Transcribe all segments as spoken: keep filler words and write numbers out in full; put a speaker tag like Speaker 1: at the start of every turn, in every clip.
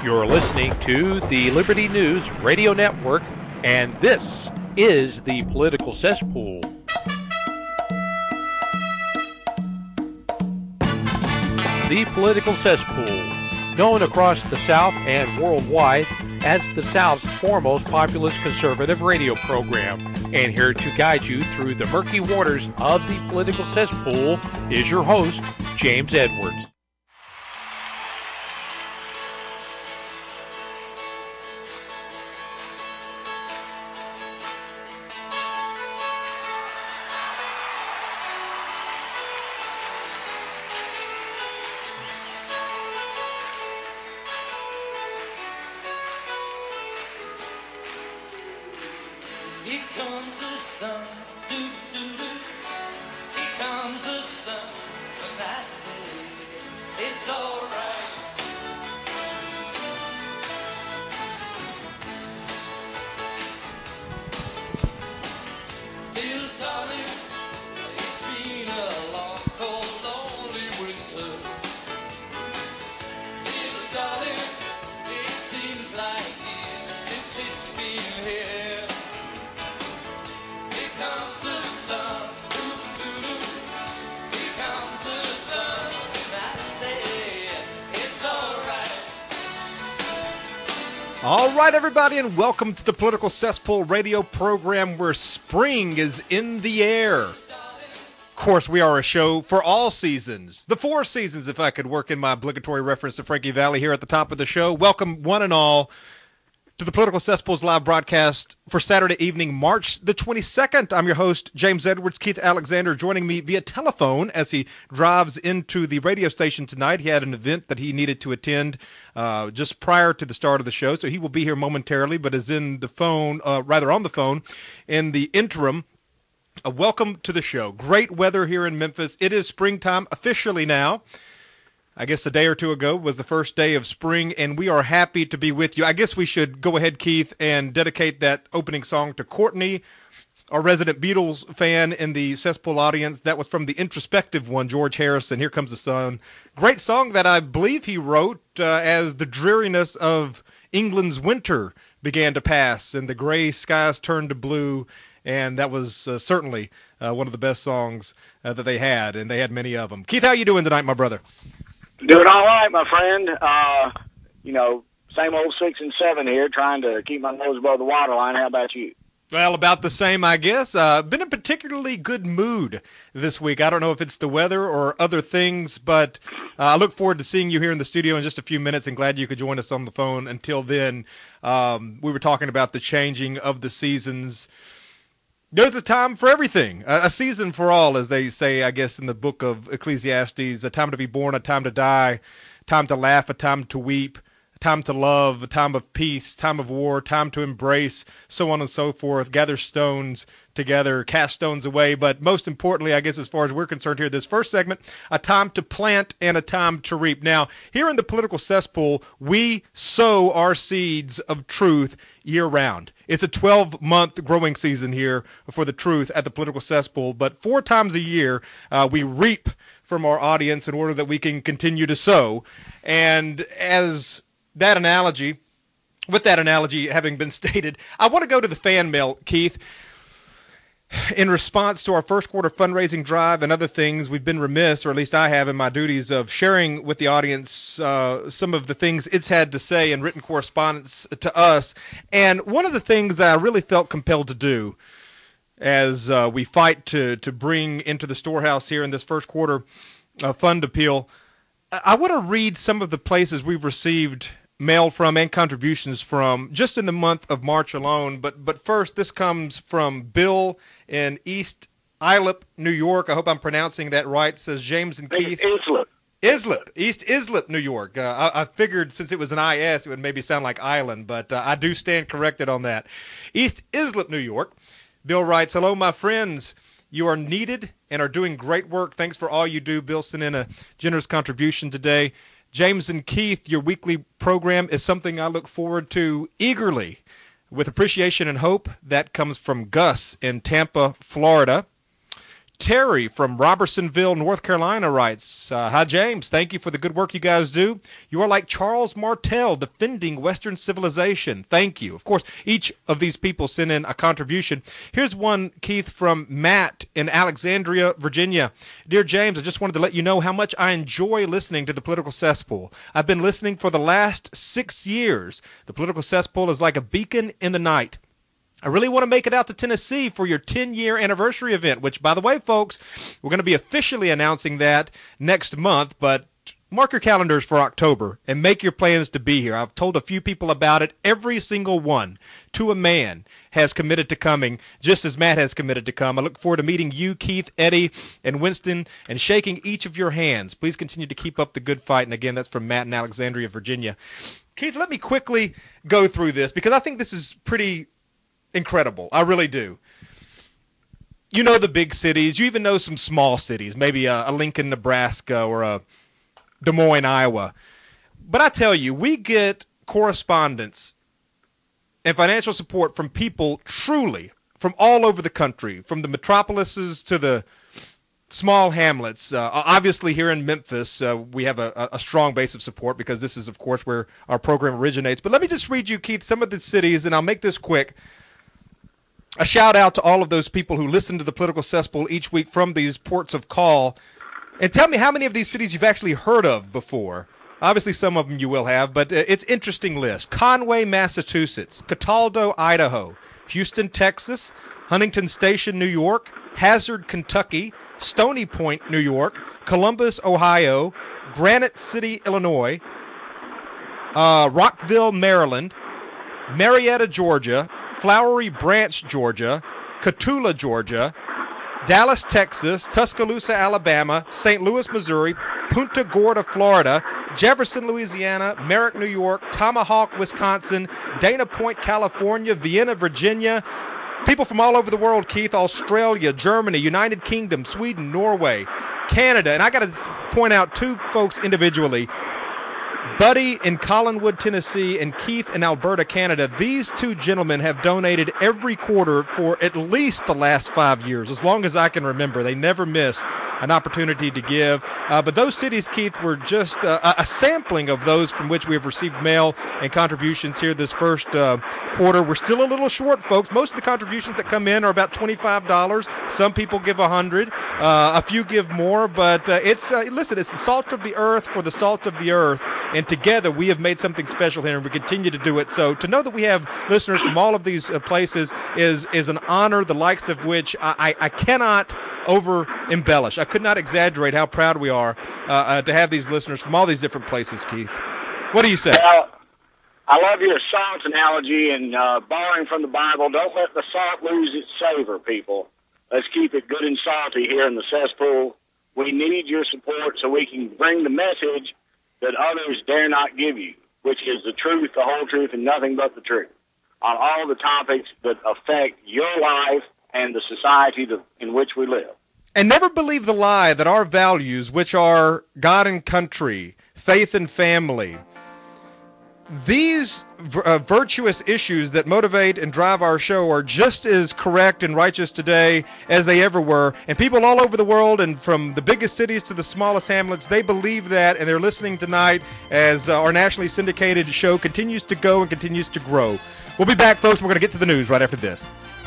Speaker 1: You're listening to the Liberty News Radio Network, and this is the Political Cesspool. The Political Cesspool, known across the South and worldwide as the South's foremost populist conservative radio program. And here to guide you through the murky waters of the Political Cesspool is your host, James Edwards.
Speaker 2: All right, everybody, and welcome to the Political Cesspool radio program where spring is in the air. Of course, we are a show for all seasons, the four seasons, if I could work in my obligatory reference to Frankie Valli here at the top of the show. Welcome, one and all, to the Political Cesspool's live broadcast for Saturday evening, March the twenty-second. I'm your host, James Edwards. Keith Alexander joining me via telephone as he drives into the radio station tonight. He had an event that he needed to attend uh, just prior to the start of the show, so he will be here momentarily, but is in the phone, uh, rather on the phone, in the interim. Uh, welcome to the show. Great weather here in Memphis. It is springtime officially now. I guess a day or two ago was the first day of spring, and we are happy to be with you. I guess we should go ahead, Keith, and dedicate that opening song to Courtney, our resident Beatles fan in the Cesspool audience. That was from the introspective one, George Harrison, Here Comes the Sun. Great song that I believe he wrote uh, as the dreariness of England's winter began to pass and the gray skies turned to blue, and that was uh, certainly uh, one of the best songs uh, that they had, and they had many of them. Keith, how you doing tonight, my brother?
Speaker 3: Doing all right, my friend. Uh, you know, same old six and seven here, trying to keep my nose above the waterline. How about you?
Speaker 2: Well, about the same, I guess. Uh, been in a particularly good mood this week. I don't know if it's the weather or other things, but uh, I look forward to seeing you here in the studio in just a few minutes, and glad you could join us on the phone. Until then, um, we were talking about the changing of the seasons. There's a time for everything, a season for all, as they say, I guess, in the book of Ecclesiastes, a time to be born, a time to die, time to laugh, a time to weep, a time to love, a time of peace, time of war, time to embrace, so on and so forth, gather stones together, cast stones away, but most importantly, I guess, as far as we're concerned here, this first segment, a time to plant and a time to reap. Now, here in the Political Cesspool, we sow our seeds of truth year-round. It's a twelve-month growing season here for the truth at the Political Cesspool, but four times a year uh, we reap from our audience in order that we can continue to sow. And as that analogy, with that analogy having been stated, I want to go to the fan mail, Keith. In response to our first quarter fundraising drive and other things, we've been remiss, or at least I have in my duties, of sharing with the audience uh, some of the things it's had to say in written correspondence to us. And one of the things that I really felt compelled to do as uh, we fight to, to bring into the storehouse here in this first quarter uh, fund appeal, I want to read some of the places we've received mail from and contributions from just in the month of March alone. But but first, this comes from Bill in East Islip, New York. I hope I'm pronouncing that right. It says, James and Keith.
Speaker 3: Islip.
Speaker 2: Islip. East Islip, New York. Uh, I, I figured since it was an I S, it would maybe sound like island, but uh, I do stand corrected on that. East Islip, New York. Bill writes, hello, my friends. You are needed and are doing great work. Thanks for all you do. Bill sent in a generous contribution today. James and Keith, your weekly program is something I look forward to eagerly. With appreciation and hope. That comes from Gus in Tampa, Florida. Terry from Robertsonville, North Carolina writes, uh, hi, James. Thank you for the good work you guys do. You are like Charles Martel defending Western civilization. Thank you. Of course, each of these people sent in a contribution. Here's one, Keith, from Matt in Alexandria, Virginia. Dear James, I just wanted to let you know how much I enjoy listening to the Political Cesspool. I've been listening for the last six years. The Political Cesspool is like a beacon in the night. I really want to make it out to Tennessee for your ten-year anniversary event, which, by the way, folks, we're going to be officially announcing that next month, but mark your calendars for October and make your plans to be here. I've told a few people about it. Every single one, to a man, has committed to coming, just as Matt has committed to come. I look forward to meeting you, Keith, Eddie, and Winston, and shaking each of your hands. Please continue to keep up the good fight. And again, that's from Matt in Alexandria, Virginia. Keith, let me quickly go through this because I think this is pretty incredible. I really do. You know the big cities. You even know some small cities, maybe a, a Lincoln, Nebraska, or a Des Moines, Iowa. But I tell you, we get correspondence and financial support from people truly from all over the country, from the metropolises to the small hamlets. Uh, obviously, here in Memphis, uh, we have a, a strong base of support because this is, of course, where our program originates. But let me just read you, Keith, some of the cities, and I'll make this quick. A shout out to all of those people who listen to the Political Cesspool each week from these ports of call. And tell me how many of these cities you've actually heard of before. Obviously, some of them you will have, but it's an interesting list. Conway, Massachusetts. Cataldo, Idaho. Houston, Texas. Huntington Station, New York. Hazard, Kentucky. Stony Point, New York. Columbus, Ohio. Granite City, Illinois. Uh, Rockville, Maryland. Marietta, Georgia. Flowery Branch, Georgia, Cotulla, Georgia, Dallas, Texas, Tuscaloosa, Alabama, Saint Louis, Missouri, Punta Gorda, Florida, Jefferson, Louisiana, Merrick, New York, Tomahawk, Wisconsin, Dana Point, California, Vienna, Virginia. People from all over the world, Keith, Australia, Germany, United Kingdom, Sweden, Norway, Canada. And I got to point out two folks individually. Buddy in Collinwood, Tennessee, and Keith in Alberta, Canada. These two gentlemen have donated every quarter for at least the last five years, as long as I can remember. They never miss an opportunity to give. Uh, but those cities, Keith, were just uh, a sampling of those from which we have received mail and contributions here this first uh, quarter. We're still a little short, folks. Most of the contributions that come in are about twenty-five dollars. Some people give one hundred dollars. Uh, a few give more. But uh, it's, uh, listen, it's the salt of the earth for the salt of the earth. And together we have made something special here, and we continue to do it. So to know that we have listeners from all of these uh, places is is an honor, the likes of which I, I, I cannot over-embellish. I could not exaggerate how proud we are uh, uh, to have these listeners from all these different places, Keith. What do you say?
Speaker 3: Well, I love your salt analogy, and uh, borrowing from the Bible, don't let the salt lose its savor, people. Let's keep it good and salty here in the cesspool. We need your support so we can bring the message that others dare not give you, which is the truth, the whole truth, and nothing but the truth, on all the topics that affect your life and the society that, in which we live.
Speaker 2: And never believe the lie that our values, which are God and country, faith and family, these uh, virtuous issues that motivate and drive our show are just as correct and righteous today as they ever were. And people all over the world, and from the biggest cities to the smallest hamlets, they believe that, and they're listening tonight as uh, our nationally syndicated show continues to go and continues to grow. We'll be back, folks. We're going to get to the news right after this.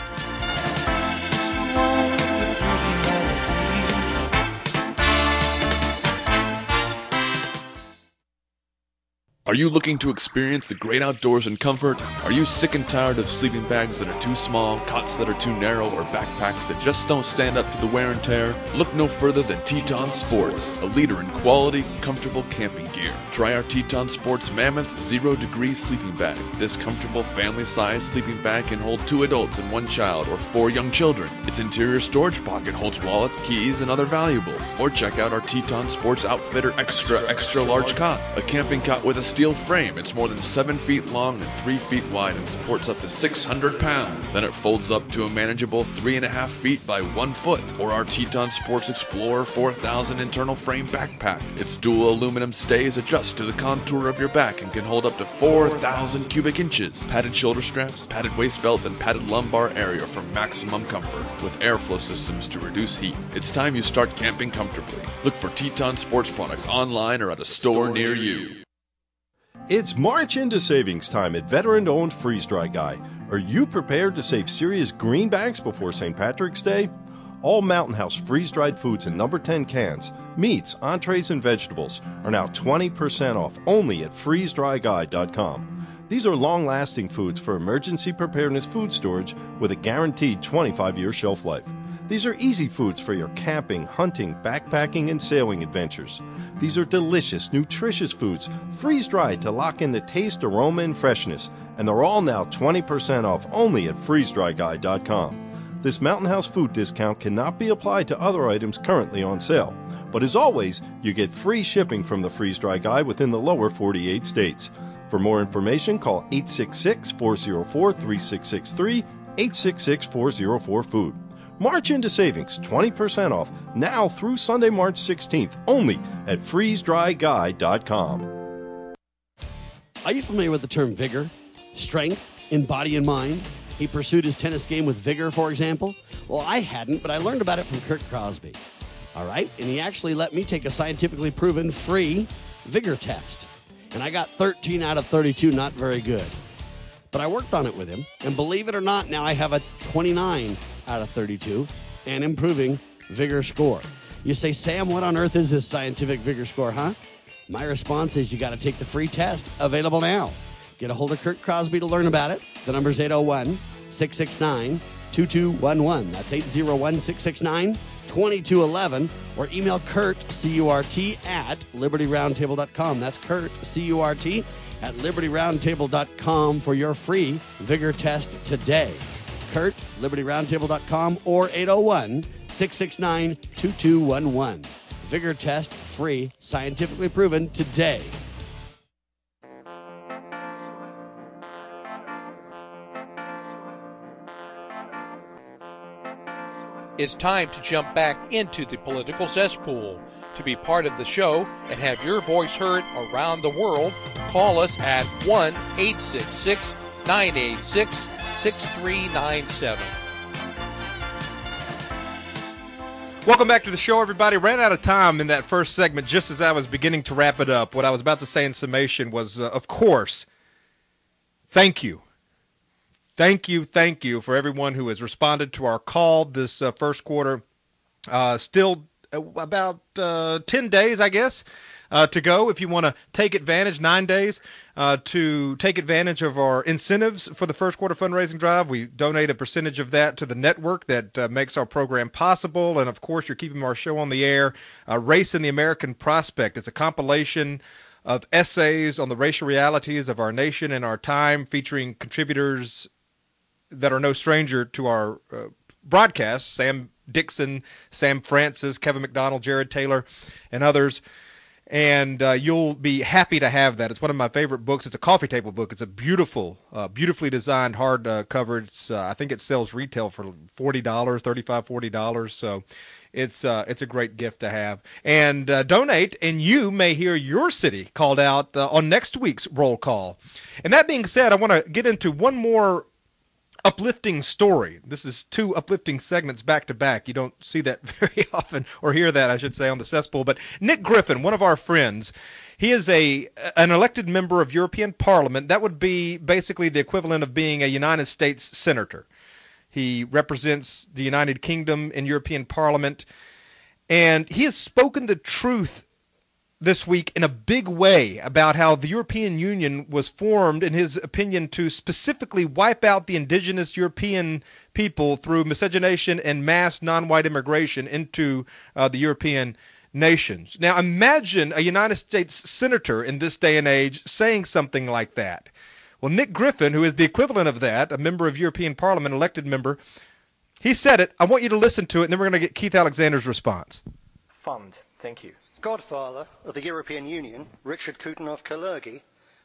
Speaker 4: Are you looking to experience the great outdoors in comfort? Are you sick and tired of sleeping bags that are too small, cots that are too narrow, or backpacks that just don't stand up to the wear and tear? Look no further than Teton Sports, a leader in quality, comfortable camping gear. Try our Teton Sports Mammoth Zero Degree Sleeping Bag. This comfortable family-sized sleeping bag can hold two adults and one child, or four young children. Its interior storage pocket holds wallets, keys, and other valuables. Or check out our Teton Sports Outfitter Extra Extra Large Cot, a camping cot with a steel frame. It's more than seven feet long and three feet wide and supports up to six hundred pounds. Then it folds up to a manageable three and a half feet by one foot. Or our Teton Sports Explorer four thousand internal frame backpack. Its dual aluminum stays adjust to the contour of your back and can hold up to four thousand cubic inches. Padded shoulder straps, padded waist belts, and padded lumbar area for maximum comfort, with airflow systems to reduce heat. It's time you start camping comfortably. Look for Teton Sports products online or at a store near you.
Speaker 5: It's March into savings time at veteran-owned Freeze Dry Guy. Are you prepared to save serious greenbacks before Saint Patrick's Day? All Mountain House freeze-dried foods in number ten cans, meats, entrees, and vegetables are now twenty percent off only at freeze dry guy dot com. These are long-lasting foods for emergency preparedness food storage with a guaranteed twenty-five year shelf life. These are easy foods for your camping, hunting, backpacking, and sailing adventures. These are delicious, nutritious foods, freeze-dried to lock in the taste, aroma, and freshness, and they're all now twenty percent off only at freeze dry guy dot com. This Mountain House food discount cannot be applied to other items currently on sale, but as always, you get free shipping from the Freeze Dry Guy within the lower forty-eight states. For more information, call eight six six, four zero four, three six six three, eight six six, four zero four, food. March into savings, twenty percent off, now through Sunday, March sixteenth, only at freeze dry guy dot com.
Speaker 6: Are you familiar with the term vigor, strength in body and mind? He pursued his tennis game with vigor, for example. Well, I hadn't, but I learned about it from Kurt Crosby. All right? And he actually let me take a scientifically proven free vigor test. And I got thirteen out of thirty-two, not very good. But I worked on it with him, and believe it or not, now I have a twenty-nine out of thirty-two and improving vigor score. You say, Sam, what on earth is this scientific vigor score, huh? My response is you got to take the free test, available now. Get a hold of Kurt Crosby to learn about it. The number's eight oh one, six six nine, two two one one. That's eight oh one, six six nine, two two one one. Or email Kurt, C U R T, at liberty roundtable dot com. That's Kurt, C U R T, at liberty roundtable dot com for your free vigor test today. Kurt, liberty roundtable dot com, or eight oh one, six six nine, two two one one. Vigor test free, scientifically proven today.
Speaker 1: It's time to jump back into the political cesspool. To be part of the show and have your voice heard around the world, call us at one eight six six, nine eight six, six three nine seven.
Speaker 2: Welcome back to the show, everybody. Ran out of time in that first segment just as I was beginning to wrap it up. What I was about to say in summation was, uh, of course, thank you. Thank you, thank you for everyone who has responded to our call this uh, first quarter. Uh, still uh, about uh, ten days, I guess, uh, to go if you want to take advantage, nine days, uh, to take advantage of our incentives for the first quarter fundraising drive. We donate a percentage of that to the network that uh, makes our program possible. And, of course, you're keeping our show on the air. Uh, Race in the American Prospect. It's a compilation of essays on the racial realities of our nation and our time, featuring contributors that are no stranger to our uh, broadcast: Sam Dixon, Sam Francis, Kevin McDonald, Jared Taylor, and others. And uh, you'll be happy to have that. It's one of my favorite books. It's a coffee table book. It's a beautiful, uh, beautifully designed hard uh, cover. It's, uh, I think it sells retail for forty dollars, thirty-five dollars, forty dollars. So it's uh, it's a great gift to have. And uh, donate, and you may hear your city called out uh, on next week's roll call. And that being said, I want to get into one more uplifting story. This is two uplifting segments back to back. You don't see that very often, or hear that, I should say, on the cesspool. But Nick Griffin, one of our friends, he is a an elected member of European Parliament. That would be basically the equivalent of being a United States senator. He represents the United Kingdom in European Parliament, and he has spoken the truth this week in a big way about how the European Union was formed, in his opinion, to specifically wipe out the indigenous European people through miscegenation and mass non-white immigration into uh, the European nations. Now imagine a United States senator in this day and age saying something like that. Well, Nick Griffin, who is the equivalent of that, a member of European Parliament, elected member, he said it. I want you to listen to it, and then we're going to get Keith Alexander's response.
Speaker 7: Fund. Thank you.
Speaker 8: Godfather of the European Union, Richard Coudenhove-Kalergi,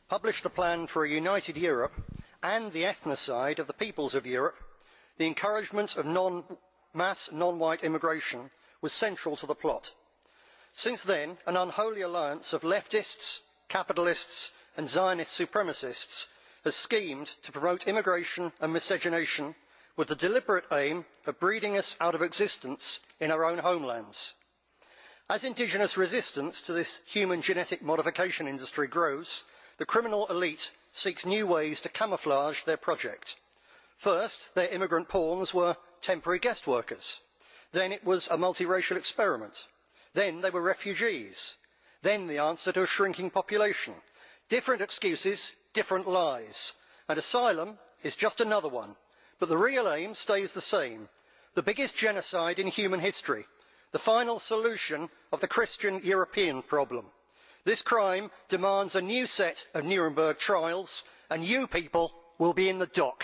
Speaker 7: published the plan for a united Europe and the ethnocide of the peoples of Europe, the encouragement of non, mass non-white immigration was central to the plot. Since then, an unholy alliance of leftists, capitalists and Zionist supremacists has schemed to promote immigration and miscegenation with the deliberate aim of breeding us out of existence in our own homelands. As indigenous resistance to this human genetic modification industry grows, the criminal elite seeks new ways to camouflage their project. First, their immigrant pawns were temporary guest workers. Then it was a multiracial experiment. Then they were refugees. Then the answer to a shrinking population. Different excuses, different lies. And asylum is just another one. But the real aim stays the same. The biggest genocide in human history. The final solution of the Christian European problem. This crime demands a new set of Nuremberg trials, and you people will be in the dock.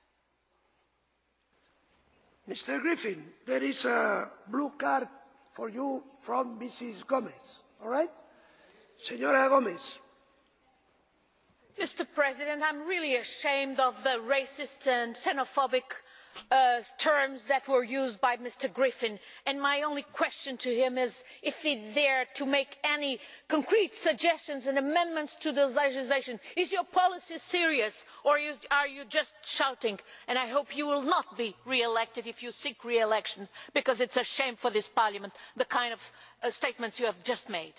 Speaker 8: Mister Griffin, there is a blue card for you from Missus Gomez, all right? Señora Gomez.
Speaker 9: Mister President, I'm really ashamed of the racist and xenophobic uh, terms that were used by Mister Griffin, and my only question to him is if he's there to make any concrete suggestions and amendments to the legislation. Is your policy serious, or are you just shouting? And I hope you will not be re-elected if you seek re-election, because it's a shame for this Parliament, the kind of uh, statements you have just made.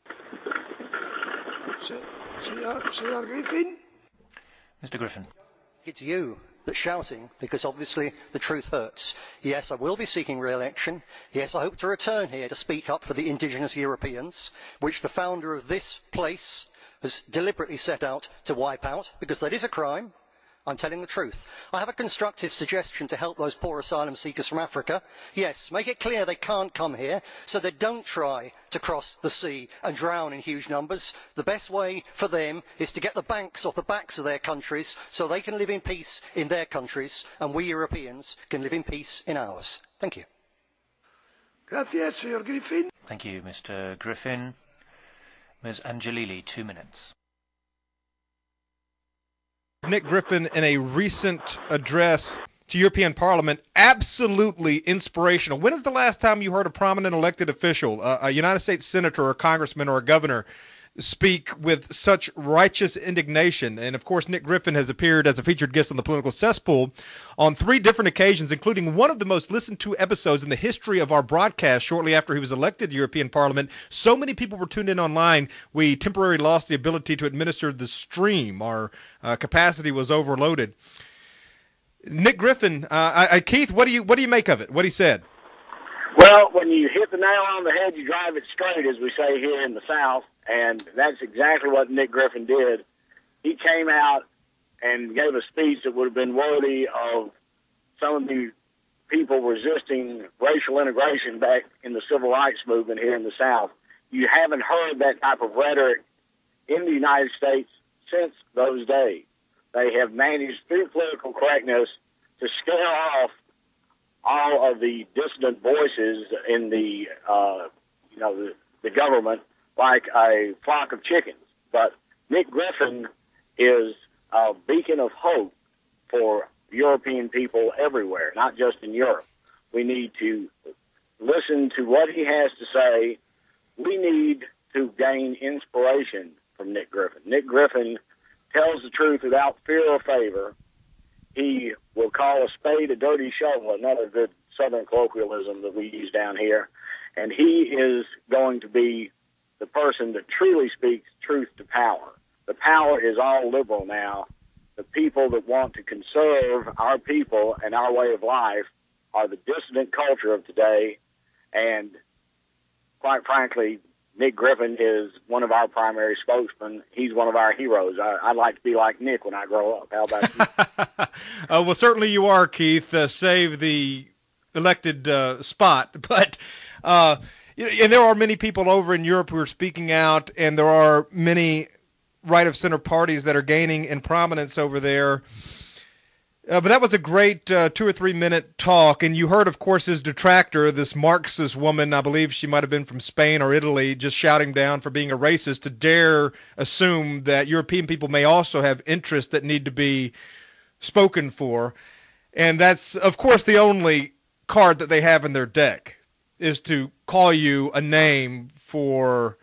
Speaker 8: Señor Griffin?
Speaker 10: Mister Griffin.
Speaker 7: It's you that's shouting, because obviously the truth hurts. Yes, I will be seeking re-election. Yes, I hope to return here to speak up for the indigenous Europeans, which the founder of this place has deliberately set out to wipe out, because that is a crime. I'm telling the truth. I have a constructive suggestion to help those poor asylum seekers from Africa. Yes, make it clear they can't come here, so they don't try to cross the sea and drown in huge numbers. The best way for them is to get the banks off the backs of their countries so they can live in peace in their countries, and we Europeans can live in peace in ours. Thank you.
Speaker 8: Gracias, señor Griffin.
Speaker 10: Thank you, Mister Griffin. Miz Angelilli, two minutes.
Speaker 2: Nick Griffin, in a recent address to European Parliament, absolutely inspirational. When is the last time you heard a prominent elected official, uh, a United States senator or a congressman or a governor, speak with such righteous indignation? And, of course, Nick Griffin has appeared as a featured guest on the Political Cesspool on three different occasions, including one of the most listened to episodes in the history of our broadcast shortly after he was elected to European Parliament. So many people were tuned in online, we temporarily lost the ability to administer the stream. Our uh, capacity was overloaded. Nick Griffin, uh, I, I, Keith, what do you what do you make of it, what he said?
Speaker 3: Well, when you hit the nail on the head, you drive it straight, as we say here in the South, and that's exactly what Nick Griffin did. He came out and gave a speech that would have been worthy of some of the people resisting racial integration back in the civil rights movement here in the South. You haven't heard that type of rhetoric in the United States since those days. They have managed, through political correctness, to scare off all of the dissident voices in the, uh, you know, the, the government like a flock of chickens. But Nick Griffin is a beacon of hope for European people everywhere, not just in Europe. We need to listen to what he has to say. We need to gain inspiration from Nick Griffin. Nick Griffin tells the truth without fear or favor. He will call a spade a dirty shovel, another good Southern colloquialism that we use down here. And he is going to be the person that truly speaks truth to power. The power is all liberal now. The people that want to conserve our people and our way of life are the dissident culture of today. And quite frankly, Nick Griffin is one of our primary spokesmen. He's one of our heroes. I, I'd like to be like Nick when I grow up. How about you?
Speaker 2: uh, well, certainly you are, Keith. Uh, save the elected uh, spot. But uh, and there are many people over in Europe who are speaking out, and there are many right-of-center parties that are gaining in prominence over there. Uh, but that was a great uh, two or three minute talk, and you heard, of course, his detractor, this Marxist woman, I believe she might have been from Spain or Italy, just shouting down for being a racist to dare assume that European people may also have interests that need to be spoken for. And that's, of course, the only card that they have in their deck, is to call you a name for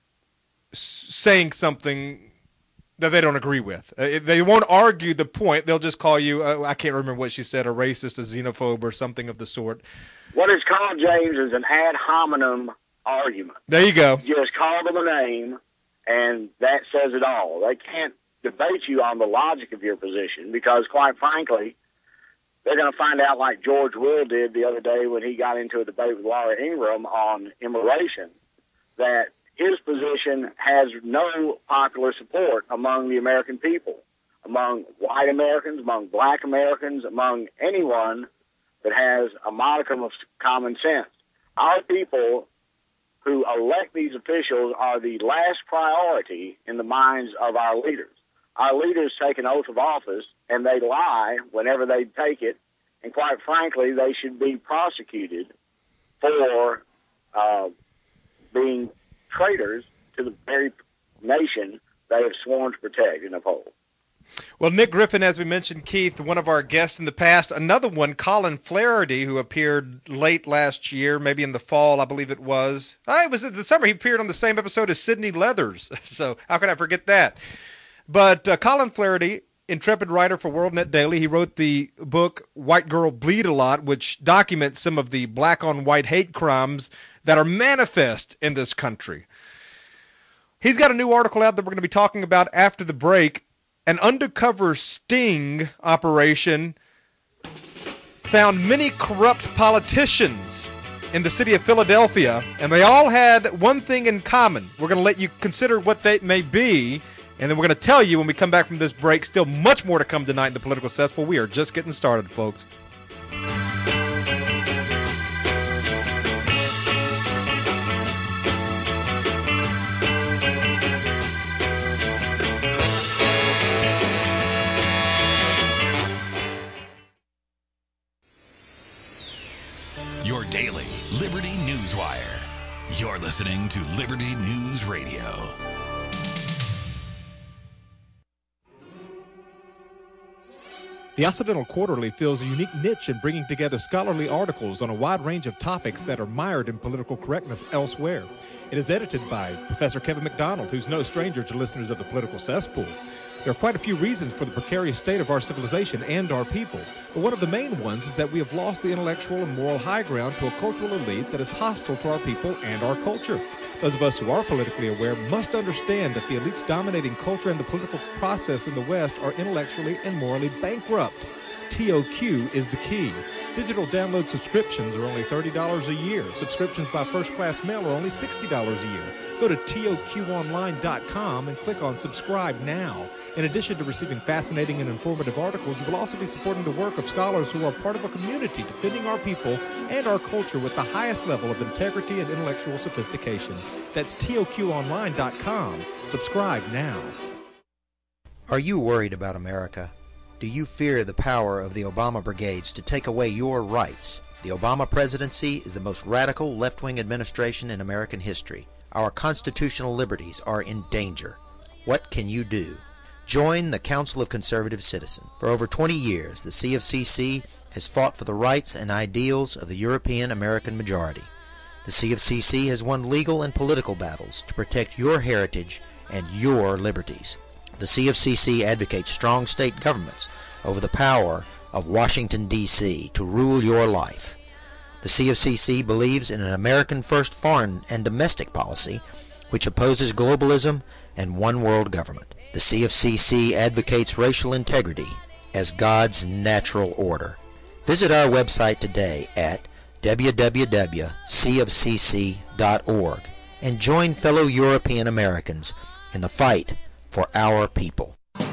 Speaker 2: s- saying something that they don't agree with. Uh, they won't argue the point. They'll just call you, uh, I can't remember what she said, a racist, a xenophobe, or something of the sort.
Speaker 3: What is called, James, is an ad hominem argument.
Speaker 2: There you go.
Speaker 3: You just call them a name, and that says it all. They can't debate you on the logic of your position because, quite frankly, they're going to find out like George Will did the other day when he got into a debate with Laura Ingraham on immigration, that his position has no popular support among the American people, among white Americans, among black Americans, among anyone that has a modicum of common sense. Our people who elect these officials are the last priority in the minds of our leaders. Our leaders take an oath of office, and they lie whenever they take it, and quite frankly, they should be prosecuted for uh, being traitors to the very nation they have sworn to protect and uphold.
Speaker 2: Well, Nick Griffin, as we mentioned, Keith, one of our guests in the past, another one, Colin Flaherty, who appeared late last year, maybe in the fall, I believe it was. Oh, it was in the summer. He appeared on the same episode as Sidney Leathers, so how could I forget that? But uh, Colin Flaherty, intrepid writer for WorldNet Daily, he wrote the book White Girl Bleed a Lot, which documents some of the black-on-white hate crimes that are manifest in this country. He's got a new article out that we're going to be talking about after the break. An undercover sting operation found many corrupt politicians in the city of Philadelphia, and they all had one thing in common. We're going to let you consider what they may be, and then we're going to tell you when we come back from this break. Still much more to come tonight in the Political Cesspool. We are just getting started, folks.
Speaker 11: Your daily Liberty News Wire. You're listening to Liberty News Radio.
Speaker 2: The Occidental Quarterly fills a unique niche in bringing together scholarly articles on a wide range of topics that are mired in political correctness elsewhere. It is edited by Professor Kevin McDonald, who's no stranger to listeners of the Political Cesspool. There are quite a few reasons for the precarious state of our civilization and our people, but one of the main ones is that we have lost the intellectual and moral high ground to a cultural elite that is hostile to our people and our culture. Those of us who are politically aware must understand that the elites dominating culture and the political process in the West are intellectually and morally bankrupt. T O Q is the key. Digital download subscriptions are only thirty dollars a year. Subscriptions by first-class mail are only sixty dollars a year. Go to T O Q online dot com and click on Subscribe Now. In addition to receiving fascinating and informative articles, you will also be supporting the work of scholars who are part of a community defending our people and our culture with the highest level of integrity and intellectual sophistication. That's T O Q online dot com. Subscribe now.
Speaker 12: Are you worried about America? Do you fear the power of the Obama brigades to take away your rights? The Obama presidency is the most radical left-wing administration in American history. Our constitutional liberties are in danger. What can you do? Join the Council of Conservative Citizens. For over twenty years, the C of C C has fought for the rights and ideals of the European American majority. The C of C C has won legal and political battles to protect your heritage and your liberties. The C of C C advocates strong state governments over the power of Washington, D C to rule your life. The C of C C believes in an American-first foreign and domestic policy which opposes globalism and one-world government. The C of C C advocates racial integrity as God's natural order. Visit our website today at w w w dot c of c c dot org and join fellow European Americans in the fight for our people.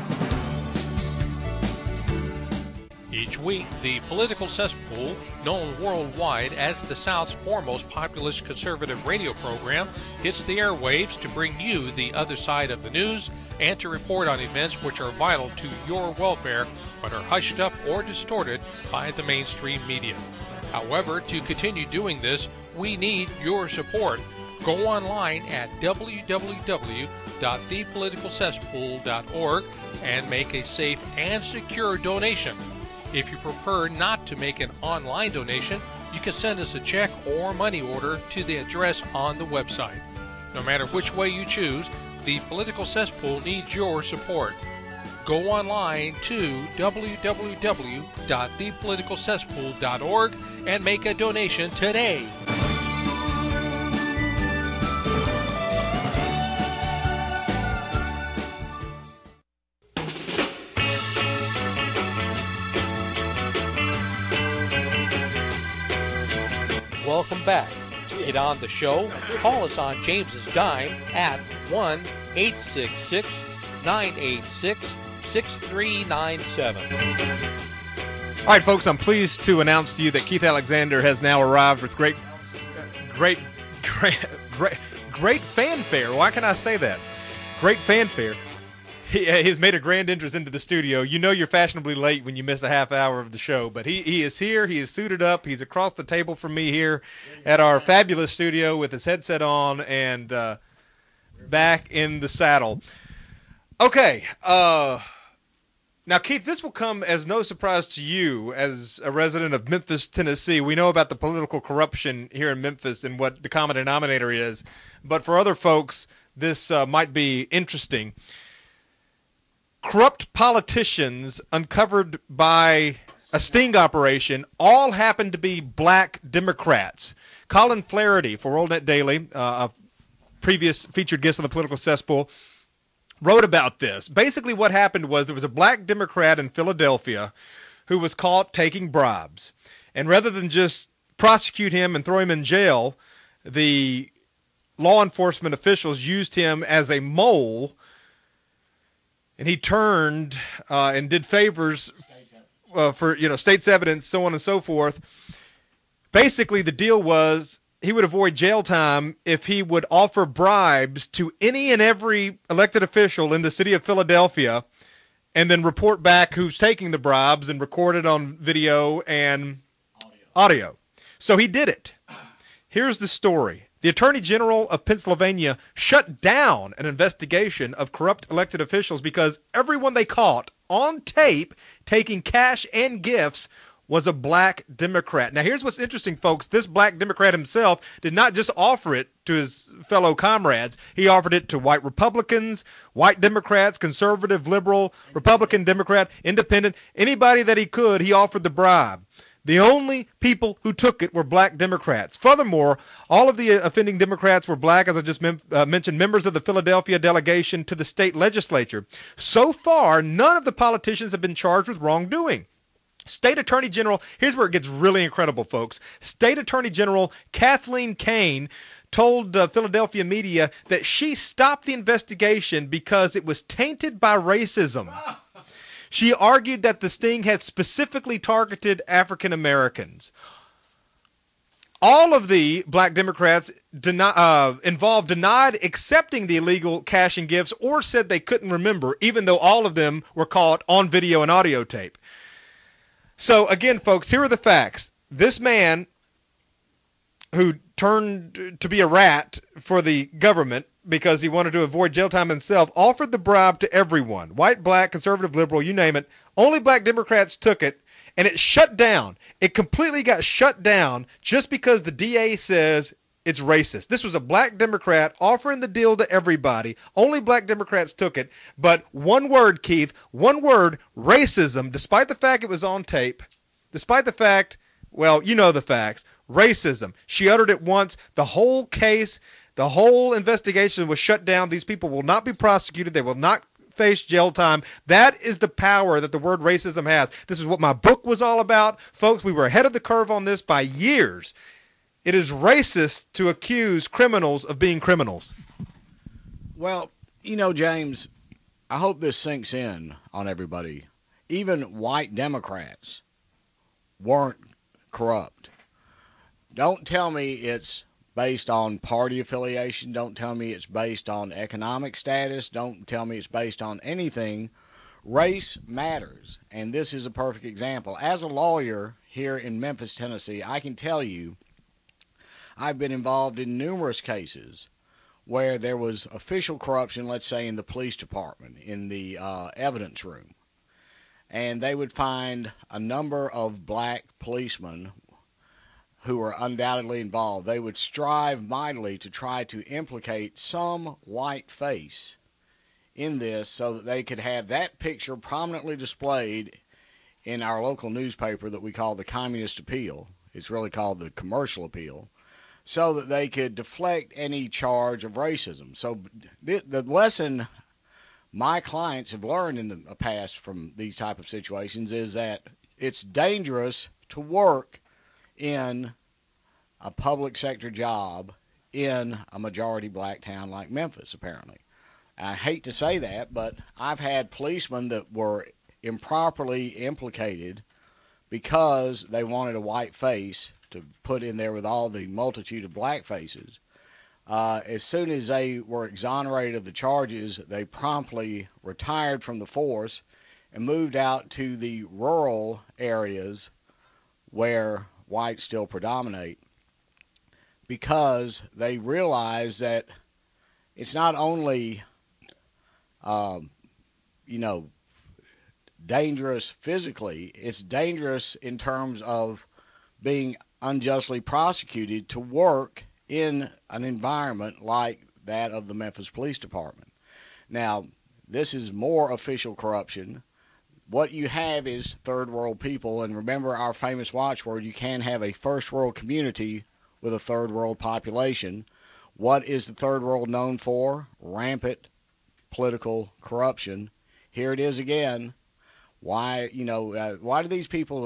Speaker 1: Each week, the Political Cesspool, known worldwide as the South's foremost populist conservative radio program, hits the airwaves to bring you the other side of the news and to report on events which are vital to your welfare but are hushed up or distorted by the mainstream media. However, to continue doing this, we need your support. Go online at w w w dot the political cesspool dot org and make a safe and secure donation. If you prefer not to make an online donation, you can send us a check or money order to the address on the website. No matter which way you choose, the Political Cesspool needs your support. Go online to w w w dot the political cesspool dot org and make a donation today. Welcome back. To get on the show, call us on James's Dime at one eight six six, nine eight six, six three nine seven.
Speaker 2: All right, folks, I'm pleased to announce to you that Keith Alexander has now arrived with great, great, great, great, great fanfare. Why can I say that? Great fanfare. He has made a grand entrance into the studio. You know you're fashionably late when you miss a half hour of the show, but he, he is here. He is suited up. He's across the table from me here at our fabulous studio with his headset on and uh, back in the saddle. Okay, uh... Now, Keith, this will come as no surprise to you as a resident of Memphis, Tennessee. We know about the political corruption here in Memphis and what the common denominator is. But for other folks, this uh, might be interesting. Corrupt politicians uncovered by a sting operation all happen to be black Democrats. Colin Flaherty for WorldNet Daily, uh, a previous featured guest on the Political Cesspool, wrote about this. Basically what happened was there was a black Democrat in Philadelphia who was caught taking bribes. And rather than just prosecute him and throw him in jail, the law enforcement officials used him as a mole, and he turned uh, and did favors uh, for, you know, state's evidence, so on and so forth. Basically, the deal was he would avoid jail time if he would offer bribes to any and every elected official in the city of Philadelphia and then report back who's taking the bribes and record it on video and audio. audio. So he did it. Here's the story. The Attorney General of Pennsylvania shut down an investigation of corrupt elected officials because everyone they caught on tape taking cash and gifts was a black Democrat. Now, here's what's interesting, folks. This black Democrat himself did not just offer it to his fellow comrades. He offered it to white Republicans, white Democrats, conservative, liberal, Republican, Democrat, independent, anybody that he could, he offered the bribe. The only people who took it were black Democrats. Furthermore, all of the offending Democrats were black, as I just mem- uh, mentioned, members of the Philadelphia delegation to the state legislature. So far, none of the politicians have been charged with wrongdoing. State Attorney General, here's where it gets really incredible, folks. State Attorney General Kathleen Kane told uh, Philadelphia media that she stopped the investigation because it was tainted by racism. She argued that the sting had specifically targeted African Americans. All of the black Democrats deny, uh, involved denied accepting the illegal cash and gifts or said they couldn't remember, even though all of them were caught on video and audio tape. So, again, folks, here are the facts. This man who turned to be a rat for the government because he wanted to avoid jail time himself offered the bribe to everyone, white, black, conservative, liberal, you name it. Only black Democrats took it, and it shut down. It completely got shut down just because the D A says it's racist. This was a black Democrat offering the deal to everybody. Only black Democrats took it. But one word, Keith, one word, racism, despite the fact it was on tape, despite the fact, well, you know the facts, racism. She uttered it once. The whole case, the whole investigation was shut down. These people will not be prosecuted. They will not face jail time. That is the power that the word racism has. This is what my book was all about. Folks, we were ahead of the curve on this by years. It is racist to accuse criminals of being criminals.
Speaker 13: Well, you know, James, I hope this sinks in on everybody. Even white Democrats weren't corrupt. Don't tell me it's based on party affiliation. Don't tell me it's based on economic status. Don't tell me it's based on anything Race matters, and this is a perfect example. As a lawyer here in Memphis, Tennessee, I can tell you I've been involved in numerous cases where there was official corruption, let's say in the police department, in the uh, evidence room. And they would find a number of black policemen who were undoubtedly involved. They would strive mightily to try to implicate some white face in this so that they could have that picture prominently displayed in our local newspaper that we call the Communist Appeal. It's really called the Commercial Appeal, so that they could deflect any charge of racism. So the, the lesson my clients have learned in the past from these type of situations is that it's dangerous to work in a public sector job in a majority black town like Memphis, apparently. I hate to say that, but I've had policemen that were improperly implicated because they wanted a white face to put in there with all the multitude of black faces. Uh, as soon as they were exonerated of the charges, they promptly retired from the force and moved out to the rural areas where whites still predominate, because they realized that it's not only Um, you know, dangerous physically, it's dangerous in terms of being unjustly prosecuted to work in an environment like that of the Memphis Police Department. Now, this is more official corruption. What you have is third world people, and remember our famous watchword, you can have a first world community with a third world population. What is the third world known for? Rampant political corruption. Here it is again. Why, you know, uh, why do these people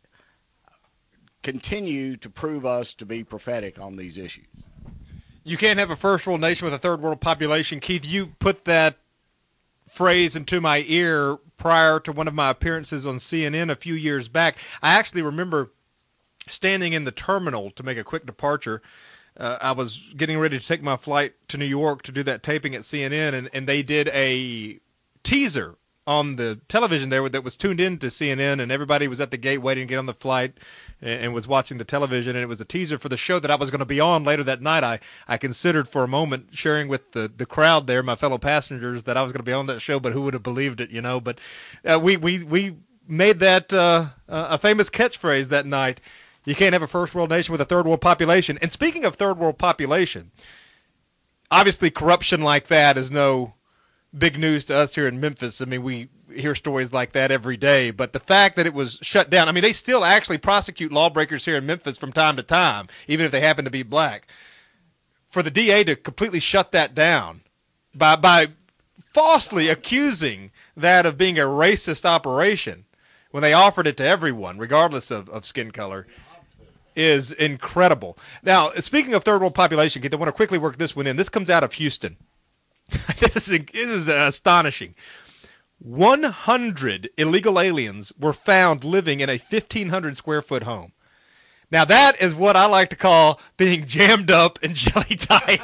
Speaker 13: continue to prove us to be prophetic on these issues?
Speaker 2: You can't have a first world nation with a third world population. Keith, you put that phrase into my ear prior to one of my appearances on C N N a few years back. I actually remember standing in the terminal to make a quick departure. Uh, I was getting ready to take my flight to New York to do that taping at C N N, and, and they did a teaser on the television there that was tuned in to C N N, and everybody was at the gate waiting to get on the flight and, and was watching the television, and it was a teaser for the show that I was going to be on later that night. I, I considered for a moment sharing with the, the crowd there, my fellow passengers, that I was going to be on that show, but who would have believed it, you know? But uh, we, we, we made that uh, a famous catchphrase that night. You can't have a first world nation with a third world population. And speaking of third world population, obviously corruption like that is no big news to us here in Memphis. I mean, we hear stories like that every day. But the fact that it was shut down, I mean, they still actually prosecute lawbreakers here in Memphis from time to time, even if they happen to be black. For the D A to completely shut that down by, by falsely accusing that of being a racist operation when they offered it to everyone, regardless of, of skin color, is incredible. Now, speaking of third world population, I want to quickly work this one in. This comes out of Houston. this, is, this is astonishing. one hundred illegal aliens were found living in a fifteen hundred square foot home. Now, that is what I like to call being jammed up and jelly tight.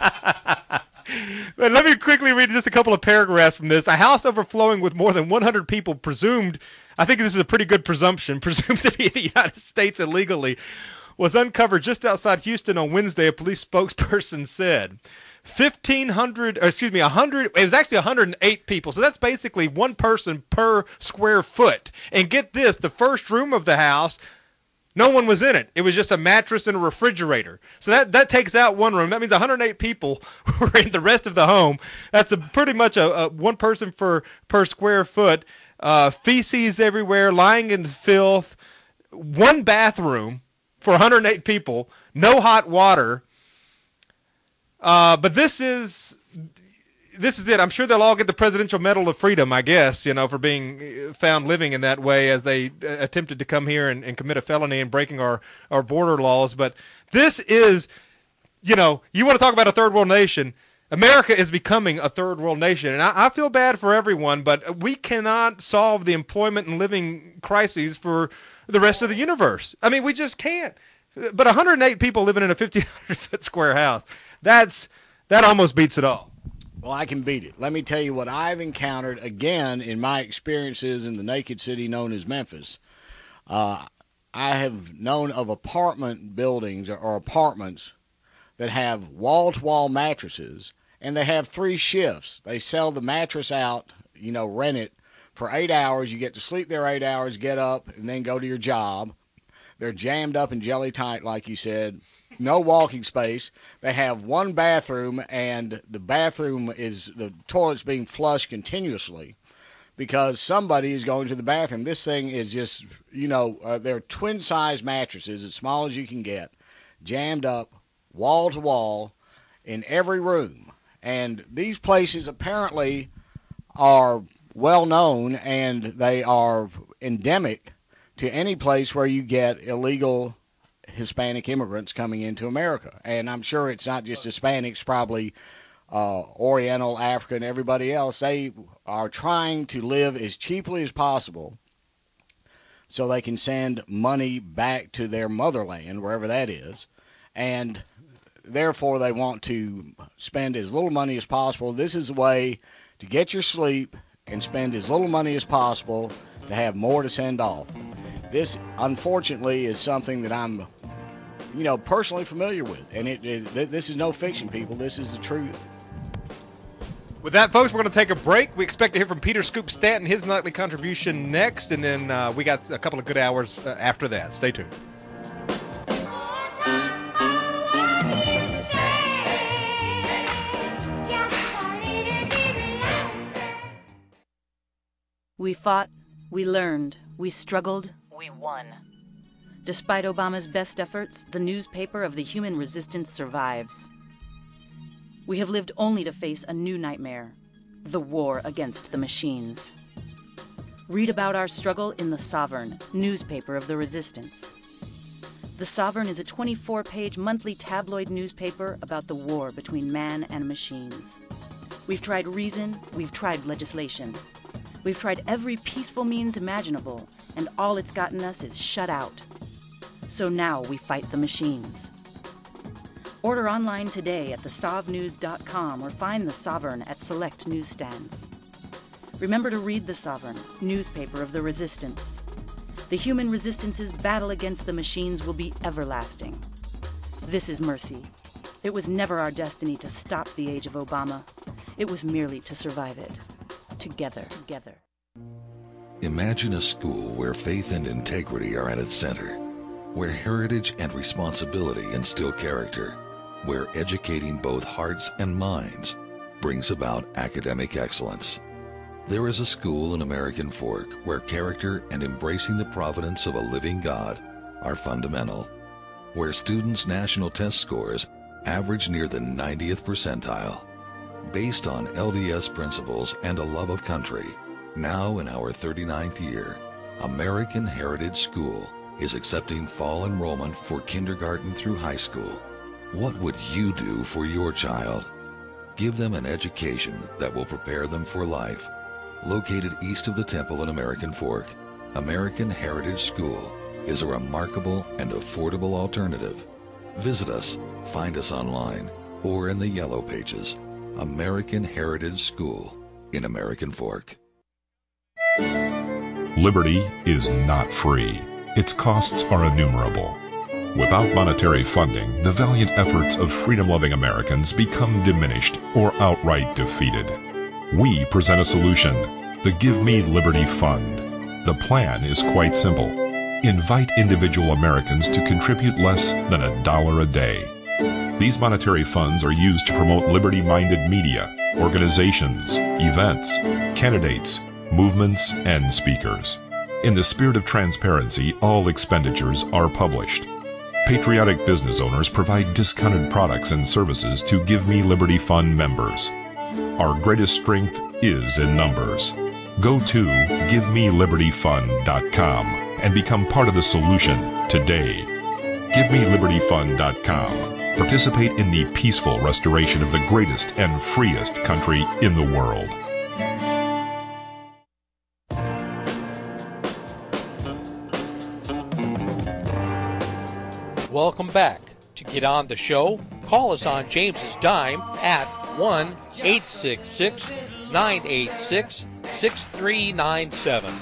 Speaker 2: But let me quickly read just a couple of paragraphs from this. A house overflowing with more than one hundred people presumed, I think this is a pretty good presumption, presumed to be in the United States illegally, was uncovered just outside Houston on Wednesday, a police spokesperson said. fifteen hundred, or excuse me, one hundred, it was actually one hundred eight people, so that's basically one person per square foot. And get this, the first room of the house, no one was in it. It was just a mattress and a refrigerator. So that, that takes out one room. That means one hundred eight people were in the rest of the home. That's a pretty much a, a one person for, per square foot. Uh, feces everywhere, lying in filth. One bathroom for one hundred eight people. No hot water. Uh, but this is... This is it. I'm sure they'll all get the Presidential Medal of Freedom, I guess, you know, for being found living in that way as they attempted to come here and, and commit a felony and breaking our, our border laws. But this is, you know, you want to talk about a third world nation. America is becoming a third world nation. And I, I feel bad for everyone, but we cannot solve the employment and living crises for the rest of the universe. I mean, we just can't. But one hundred eight people living in a fifteen hundred foot square house, that's that almost beats it all.
Speaker 13: well, I can beat it. Let me tell you what I've encountered, again, in my experiences in the naked city known as Memphis. Uh, I have known of apartment buildings or, or apartments that have wall-to-wall mattresses, and they have three shifts. They sell the mattress out, you know, rent it for eight hours. You get to sleep there eight hours, get up, and then go to your job. They're jammed up and jelly tight, like you said. No walking space. They have one bathroom, and the bathroom is, the toilet's being flushed continuously because somebody is going to the bathroom. This thing is just, you know, uh, they're twin-size mattresses, as small as you can get, jammed up, wall to wall, in every room. And these places apparently are well known, and they are endemic to any place where you get illegal Hispanic immigrants coming into America. And I'm sure it's not just Hispanics, probably uh, Oriental, African, everybody else. They are trying to live as cheaply as possible so they can send money back to their motherland, wherever that is. And therefore, they want to spend as little money as possible. This is a way to get your sleep and spend as little money as possible to have more to send off. This, unfortunately, is something that I'm, you know, personally familiar with. And it, it this is no fiction, people. This is the truth.
Speaker 2: With that, folks, we're going to take a break. We expect to hear from Peter Scoop Stanton, his nightly contribution next, and then uh, we got a couple of good hours uh, after that. Stay tuned.
Speaker 14: We fought, we learned, we struggled, we won. Despite Obama's best efforts, the newspaper of the human resistance survives. We have lived only to face a new nightmare, the war against the machines. Read about our struggle in The Sovereign, newspaper of the resistance. The Sovereign is a twenty-four page monthly tabloid newspaper about the war between man and machines. We've tried reason, we've tried legislation. We've tried every peaceful means imaginable, and all it's gotten us is shut out. So now we fight the machines. Order online today at the sov news dot com or find The Sovereign at select newsstands. Remember to read The Sovereign, newspaper of the resistance. The human resistance's battle against the machines will be everlasting. This is mercy. It was never our destiny to stop the age of Obama. It was merely to survive it. Together, together.
Speaker 15: Imagine a school where faith and integrity are at its center, where heritage and responsibility instill character, where educating both hearts and minds brings about academic excellence. There is a school in American Fork where character and embracing the providence of a living God are fundamental, where students' national test scores average near the ninetieth percentile. Based on L D S principles and a love of country, now in our thirty-ninth year, American Heritage School is accepting fall enrollment for kindergarten through high school. What would you do for your child? Give them an education that will prepare them for life. Located east of the Temple in American Fork, American Heritage School is a remarkable and affordable alternative. Visit us, find us online, or in the Yellow Pages. American Heritage School in American Fork.
Speaker 16: Liberty is not free. Its costs are innumerable. Without monetary funding, the valiant efforts of freedom-loving Americans become diminished or outright defeated. We present a solution, the Give Me Liberty Fund. The plan is quite simple. Invite individual Americans to contribute less than a dollar a day. These monetary funds are used to promote liberty-minded media, organizations, events, candidates, movements, and speakers. In the spirit of transparency, all expenditures are published. Patriotic business owners provide discounted products and services to Give Me Liberty Fund members. Our greatest strength is in numbers. Go to give me liberty fund dot com and become part of the solution today. give me liberty fund dot com. Participate in the peaceful restoration of the greatest and freest country in the world.
Speaker 1: Welcome back. To get on the show, call us on James's dime at one eight six six, nine eight six, six three nine seven.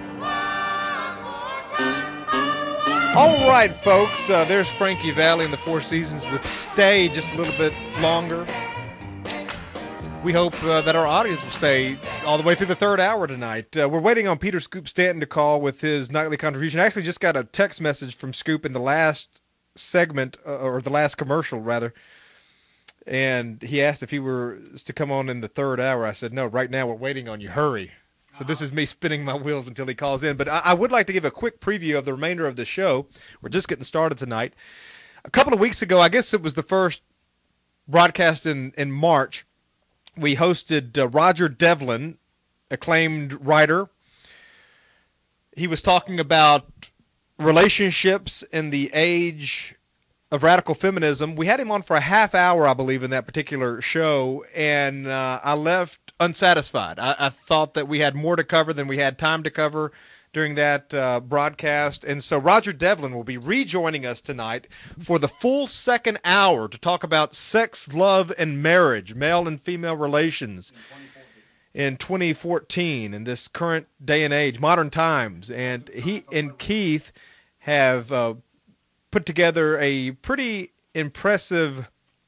Speaker 2: All right, folks, uh, there's Frankie Valli in the Four Seasons with Stay just a little bit longer. We hope uh, that our audience will stay all the way through the third hour tonight. Uh, we're waiting on Peter Scoop Stanton to call with his nightly contribution. I actually just got a text message from Scoop in the last segment, uh, or the last commercial, rather, and he asked if he were to come on in the third hour. I said, no, right now we're waiting on you. Hurry. So this is me spinning my wheels until he calls in. But I, I would like to give a quick preview of the remainder of the show. We're just getting started tonight. A couple of weeks ago, I guess it was the first broadcast in, in March, we hosted uh, Roger Devlin, acclaimed writer. He was talking about relationships in the age of radical feminism. We had him on for a half hour, I believe, in that particular show, and uh, I left unsatisfied. I, I thought that we had more to cover than we had time to cover during that uh, broadcast. And so Roger Devlin will be rejoining us tonight for the full second hour to talk about sex, love, and marriage, male and female relations in twenty fourteen, in this current day and age, modern times. And he and Keith have uh, put together a pretty impressive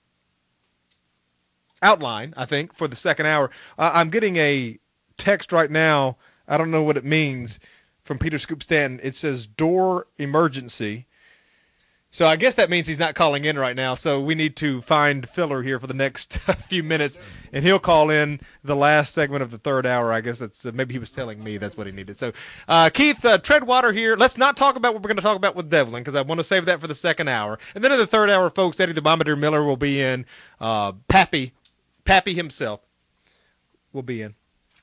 Speaker 2: outline, I think, for the second hour. Uh, I'm getting a text right now. I don't know what it means, from Peter Scoop Stanton. It says door emergency. So I guess that means he's not calling in right now. So we need to find filler here for the next few minutes, and he'll call in the last segment of the third hour. I guess that's uh, maybe he was telling me that's what he needed. So uh, Keith, uh, tread water here. Let's not talk about what we're going to talk about with Devlin, because I want to save that for the second hour. And then in the third hour, folks, Eddie the Bombardier Miller will be in. Uh, Pappy, Pappy himself will be in.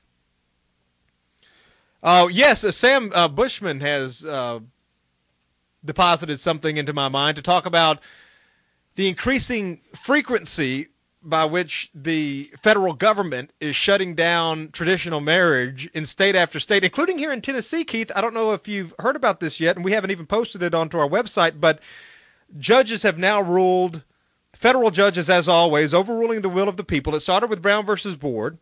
Speaker 2: Oh, uh, yes, uh, Sam uh, Bushman has uh, deposited something into my mind to talk about the increasing frequency by which the federal government is shutting down traditional marriage in state after state, including here in Tennessee, Keith. I don't know if you've heard about this yet, and we haven't even posted it onto our website, but judges have now ruled, federal judges as always, overruling the will of the people. It started with Brown versus Board.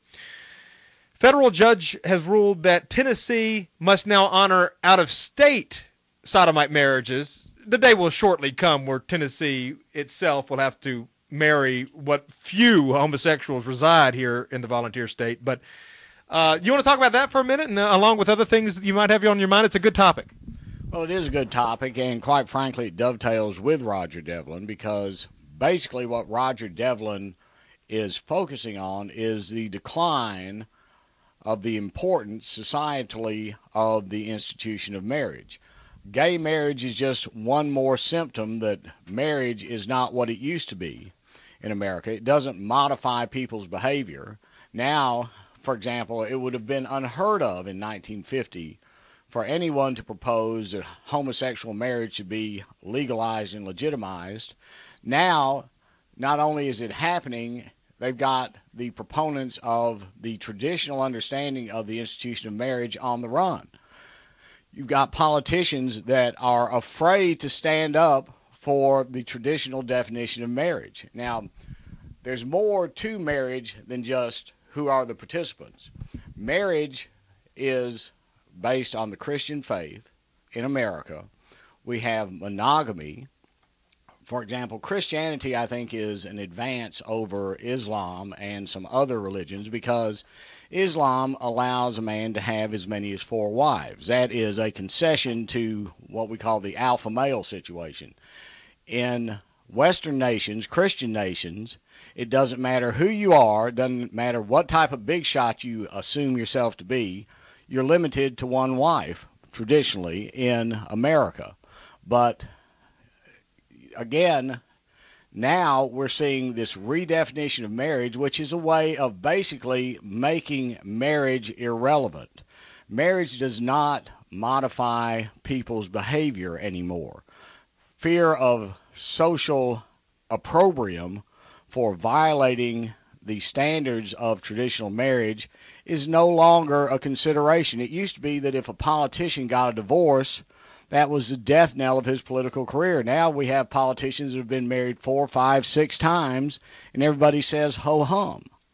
Speaker 2: Federal judge has ruled that Tennessee must now honor out-of-state sodomite marriages. The day will shortly come where Tennessee itself will have to marry what few homosexuals reside here in the volunteer state. But uh, you want to talk about that for a minute, and uh, along with other things that you might have on your mind? It's a good topic.
Speaker 13: Well, it is a good topic, and quite frankly, it dovetails with Roger Devlin, because basically what Roger Devlin is focusing on is the decline of the importance societally of the institution of marriage. Gay marriage is just one more symptom that marriage is not what it used to be in America. It doesn't modify people's behavior. Now, for example, it would have been unheard of in nineteen fifty for anyone to propose that homosexual marriage should be legalized and legitimized. Now, not only is it happening, they've got the proponents of the traditional understanding of the institution of marriage on the run. You've got politicians that are afraid to stand up for the traditional definition of marriage. Now, there's more to marriage than just who are the participants. Marriage is based on the Christian faith in America. We have monogamy. For example, Christianity, I think, is an advance over Islam and some other religions, because Islam allows a man to have as many as four wives. That is a concession to what we call the alpha male situation. In Western nations, Christian nations, it doesn't matter who you are, it doesn't matter what type of big shot you assume yourself to be, you're limited to one wife, traditionally, in America. But again, now we're seeing this redefinition of marriage, which is a way of basically making marriage irrelevant. Marriage does not modify people's behavior anymore. Fear of social opprobrium for violating the standards of traditional marriage is no longer a consideration. It used to be that if a politician got a divorce, that was the death knell of his political career. Now we have politicians that have been married four, five, six times, and everybody says ho hum.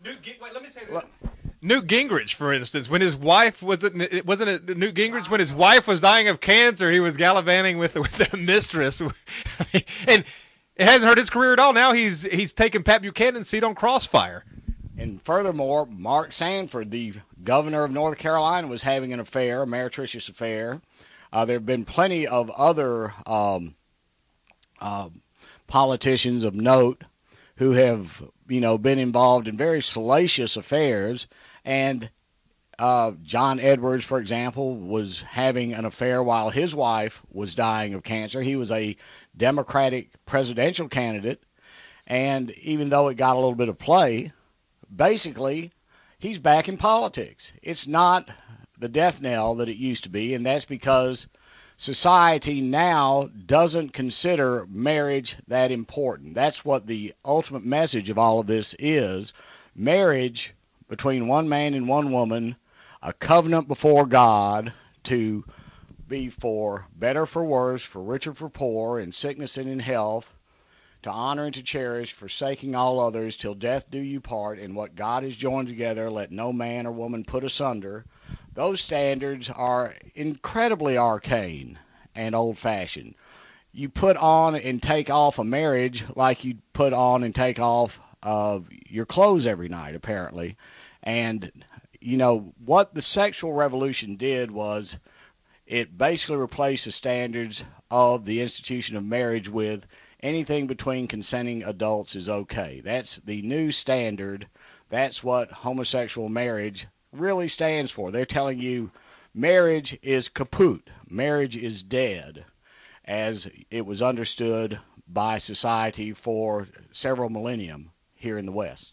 Speaker 2: Newt, wait, let me say this. Newt Gingrich, for instance, when his wife wasn't it wasn't it Newt Gingrich when his wife was dying of cancer, he was gallivanting with with a mistress, and it hasn't hurt his career at all. Now he's he's taken Pat Buchanan's seat on Crossfire.
Speaker 13: And furthermore, Mark Sanford, the governor of North Carolina, was having an affair, a meretricious affair. Uh, there have been plenty of other um, uh, politicians of note who have, you know, been involved in very salacious affairs. And uh, John Edwards, for example, was having an affair while his wife was dying of cancer. He was a Democratic presidential candidate, and even though it got a little bit of play, basically, he's back in politics. It's not the death knell that it used to be, and that's because society now doesn't consider marriage that important. That's what the ultimate message of all of this is. Marriage between one man and one woman, a covenant before God to be for better, for worse, for richer, for poor, in sickness and in health, to honor and to cherish, forsaking all others, till death do you part, and what God has joined together, let no man or woman put asunder. Those standards are incredibly arcane and old-fashioned. You put on and take off a marriage like you put on and take off uh, your clothes every night, apparently. And, you know, what the sexual revolution did was it basically replaced the standards of the institution of marriage with anything between consenting adults is okay. That's the new standard. That's what homosexual marriage really stands for. They're telling you marriage is kaput. Marriage is dead, as it was understood by society for several millennium here in the West.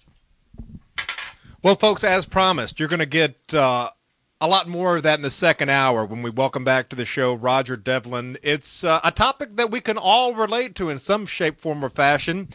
Speaker 2: Well, folks, as promised, you're going to get uh, a lot more of that in the second hour when we welcome back to the show Roger Devlin. It's uh, a topic that we can all relate to in some shape, form, or fashion.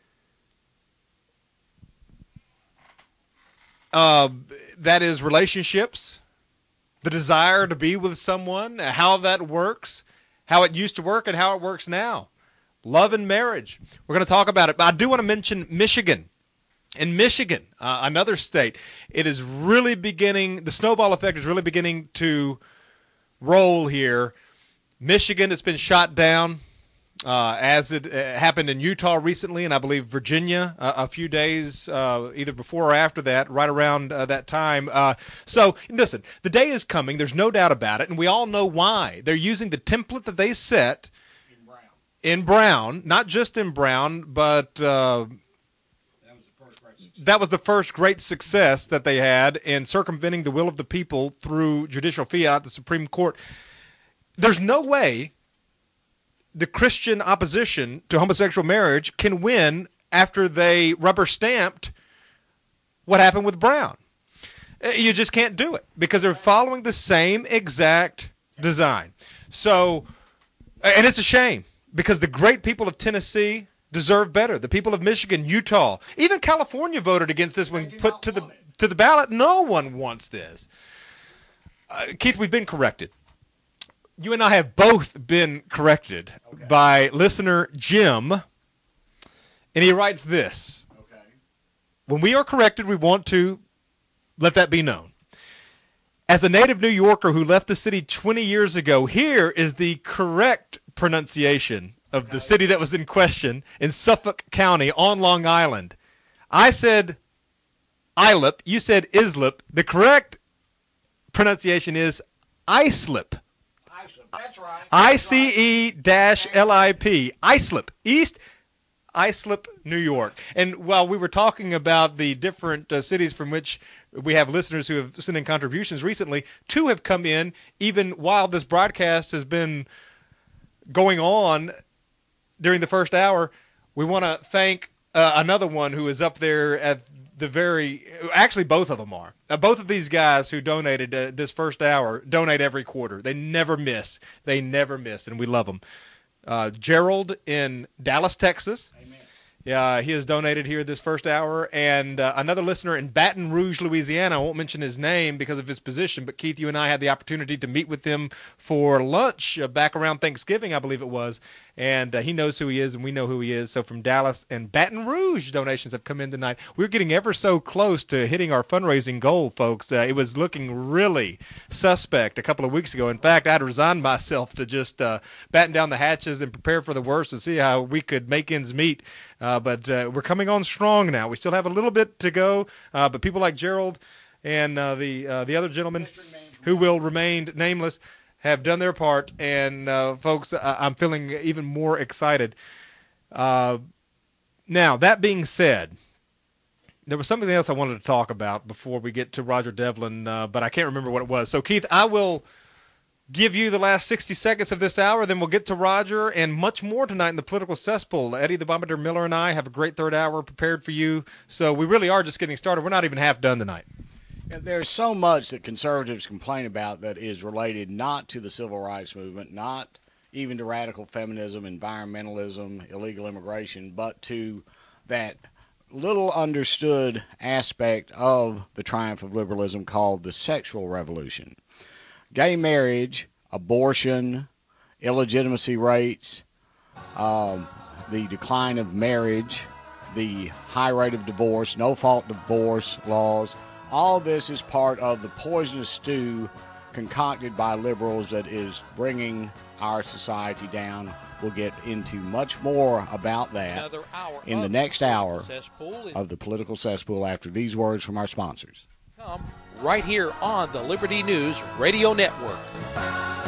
Speaker 2: Uh, that is relationships, the desire to be with someone, how that works, how it used to work, and how it works now. Love and marriage. We're going to talk about it. But I do want to mention Michigan. In Michigan, uh, another state, it is really beginning, the snowball effect is really beginning to roll here. Michigan has been shot down, uh, as it uh, happened in Utah recently, and I believe Virginia uh, a few days uh, either before or after that, right around uh, that time. Uh, so, listen, the day is coming. There's no doubt about it, and we all know why. They're using the template that they set in Brown, in Brown not just in Brown, but uh, that was the first great success that they had in circumventing the will of the people through judicial fiat, the Supreme Court. There's no way the Christian opposition to homosexual marriage can win after they rubber stamped what happened with Brown. You just can't do it because they're following the same exact design. So, and it's a shame because the great people of Tennessee deserve better. The people of Michigan, Utah, even California voted against this when put to the to the ballot. No one wants this. Uh, Keith, we've been corrected. You and I have both been corrected okay. by listener Jim, and he writes this. Okay. When we are corrected, we want to let that be known. As a native New Yorker who left the city twenty years ago, here is the correct pronunciation of okay. the city that was in question in Suffolk County on Long Island. I said Islip. You said Islip. The correct pronunciation is Islip. Islip. That's right. I C E L I P. Islip. East Islip, New York. And while we were talking about the different uh, cities from which we have listeners who have sent in contributions recently, two have come in even while this broadcast has been going on during the first hour. We want to thank uh, another one who is up there at the very, actually both of them are. Uh, both of these guys who donated uh, this first hour donate every quarter. They never miss. They never miss, and we love them. Uh, Gerald in Dallas, Texas. Amen. Uh, he has donated here this first hour. And uh, another listener in Baton Rouge, Louisiana, I won't mention his name because of his position, but Keith, you and I had the opportunity to meet with him for lunch uh, back around Thanksgiving, I believe it was. And uh, he knows who he is, and we know who he is. So from Dallas and Baton Rouge, donations have come in tonight. We're getting ever so close to hitting our fundraising goal, folks. Uh, it was looking really suspect a couple of weeks ago. In fact, I'd resigned myself to just uh, batten down the hatches and prepare for the worst and see how we could make ends meet. Uh, but uh, we're coming on strong now. We still have a little bit to go, uh, but people like Gerald and uh, the uh, the other gentleman who will remain nameless have done their part. And, uh, folks, I- I'm feeling even more excited. Uh, now, that being said, there was something else I wanted to talk about before we get to Roger Devlin, uh, but I can't remember what it was. So, Keith, I will give you the last sixty seconds of this hour, then we'll get to Roger and much more tonight in the political cesspool. Eddie the Bombardier Miller and I have a great third hour prepared for you, so we really are just getting started. We're not even half done tonight.
Speaker 13: There's so much that conservatives complain about that is related not to the civil rights movement, not even to radical feminism, environmentalism, illegal immigration, but to that little understood aspect of the triumph of liberalism called the sexual revolution. Gay marriage, abortion, illegitimacy rates, um, the decline of marriage, the high rate of divorce, no-fault divorce laws, all this is part of the poisonous stew concocted by liberals that is bringing our society down. We'll get into much more about that in the next hour of the Political Cesspool after these words from our sponsors.
Speaker 1: Come right here on the Liberty News Radio Network.